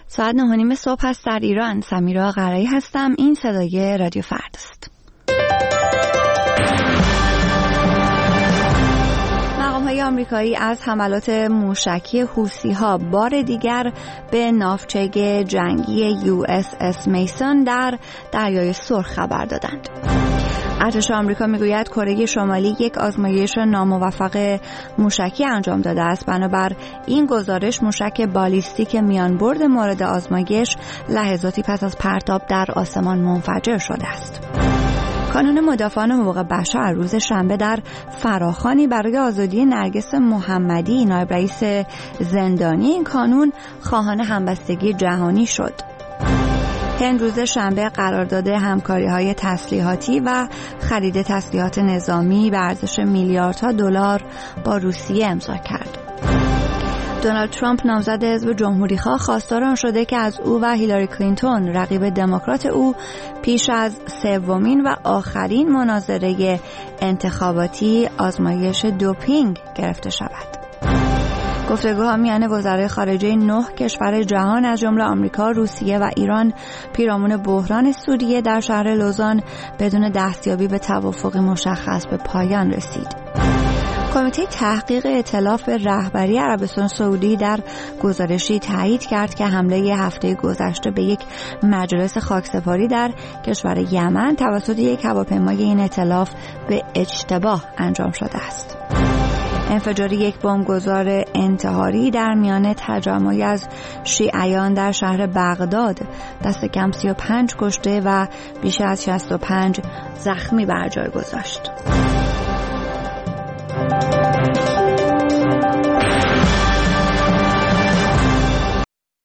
ساعت 9:30 صبح است در ایران. سمیرا قرایی هستم. این صدای رادیو فردا است. مقام‌های آمریکایی از حملات موشکی حوثی‌ها بار دیگر به ناوچه جنگی USS میسون در دریای سرخ خبر دادند. ارتش آمریکا میگوید کره شمالی یک آزمایش ناموفق موشکی انجام داده است. بنابر این گزارش موشک بالیستیک میانبرد مورد آزمایش لحظاتی پس از پرتاب در آسمان منفجر شده است. کانون مدافعان حقوق بشر روز شنبه در فراخوانی برای آزادی نرگس محمدی، نایب رئیس زندانی این کانون، خواهان همبستگی جهانی شد. هند روز شنبه قرارداد همکاری‌های تسلیحاتی و خرید تسلیحات نظامی به ارزش میلیاردها دلار با روسیه امضا کرد. دونالد ترامپ نامزد حزب جمهوری‌خواه خواستار آن شده که از او و هیلاری کلینتون رقیب دموکرات او پیش از سومین و آخرین مناظره انتخاباتی آزمایش دوپینگ گرفته شود. گفتگوها میان وزرای خارجه 9 کشور جهان از جمله آمریکا، روسیه و ایران پیرامون بحران سوریه در شهر لوزان بدون دستیابی به توافقی مشخص به پایان رسید. کمیته تحقیق ائتلاف به رهبری عربستان سعودی در گزارشی تایید کرد که حمله هفته گذشته به یک مجلس خاکسپاری در کشور یمن توسط یک هواپیمای این ائتلاف به اشتباه انجام شده است. انفجار یک بمبگذار انتحاری در میان تجمعی از شیعیان در شهر بغداد دست کم 35 کشته و بیش از 65 زخمی بر جای گذاشت.